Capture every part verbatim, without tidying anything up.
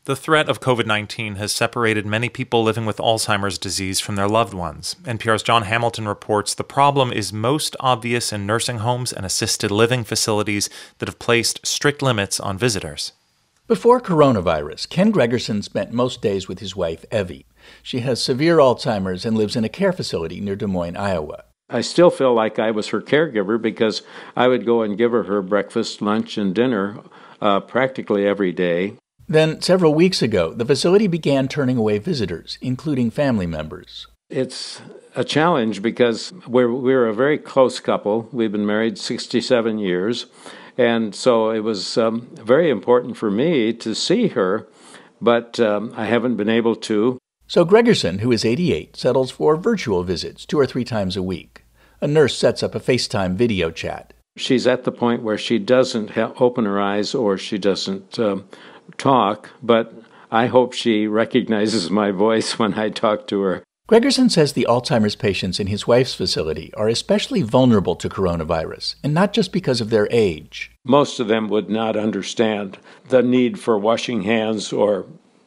The threat of COVID nineteen has separated many people living with Alzheimer's disease from their loved ones. N P R's Jon Hamilton reports the problem is most obvious in nursing homes and assisted living facilities that have placed strict limits on visitors. Before coronavirus, Ken Gregerson spent most days with his wife, Evie. She has severe Alzheimer's and lives in a care facility near Des Moines, Iowa. I still feel like I was her caregiver because I would go and give her her breakfast, lunch, and dinner uh, practically every day. Then, several weeks ago, the facility began turning away visitors, including family members. It's a challenge because we're, we're a very close couple. We've been married sixty-seven years, and so it was um, very important for me to see her, but um, I haven't been able to. So Gregerson, who is eighty-eight, settles for virtual visits two or three times a week. A nurse sets up a FaceTime video chat. She's at the point where she doesn't ha- open her eyes or she doesn't um, talk, but I hope she recognizes my voice when I talk to her. Gregerson says the Alzheimer's patients in his wife's facility are especially vulnerable to coronavirus, and not just because of their age. Most of them would not understand the need for washing hands or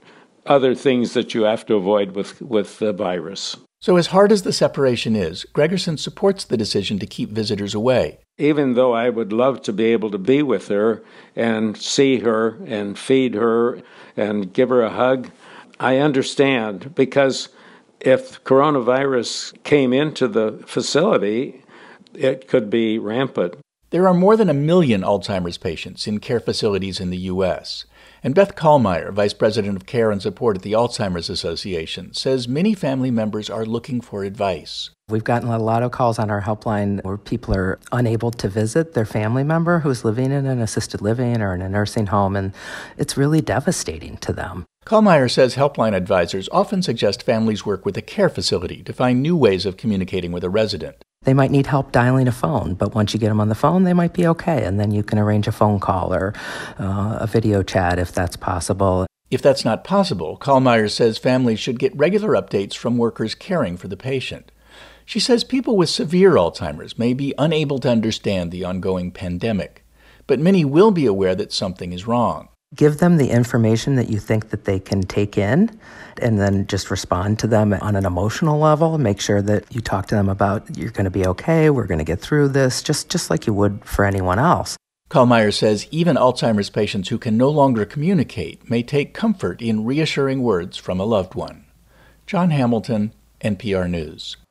other things that you have to avoid with, with the virus. So as hard as the separation is, Gregerson supports the decision to keep visitors away. Even though I would love to be able to be with her and see her and feed her and give her a hug, I understand because if coronavirus came into the facility, it could be rampant. There are more than a million Alzheimer's patients in care facilities in the U S, and Beth Kallmeyer, Vice President of Care and Support at the Alzheimer's Association, says many family members are looking for advice. We've gotten a lot of calls on our helpline where people are unable to visit their family member who's living in an assisted living or in a nursing home, and it's really devastating to them. Kallmeyer says helpline advisors often suggest families work with a care facility to find new ways of communicating with a resident. They might need help dialing a phone, but once you get them on the phone, they might be okay, and then you can arrange a phone call or uh, a video chat if that's possible. If that's not possible, Kallmeyer says families should get regular updates from workers caring for the patient. She says people with severe Alzheimer's may be unable to understand the ongoing pandemic, but many will be aware that something is wrong. Give them the information that you think that they can take in, and then just respond to them on an emotional level. Make sure that you talk to them about you're going to be okay, we're going to get through this, just, just like you would for anyone else. Kallmeyer says even Alzheimer's patients who can no longer communicate may take comfort in reassuring words from a loved one. Jon Hamilton, N P R News.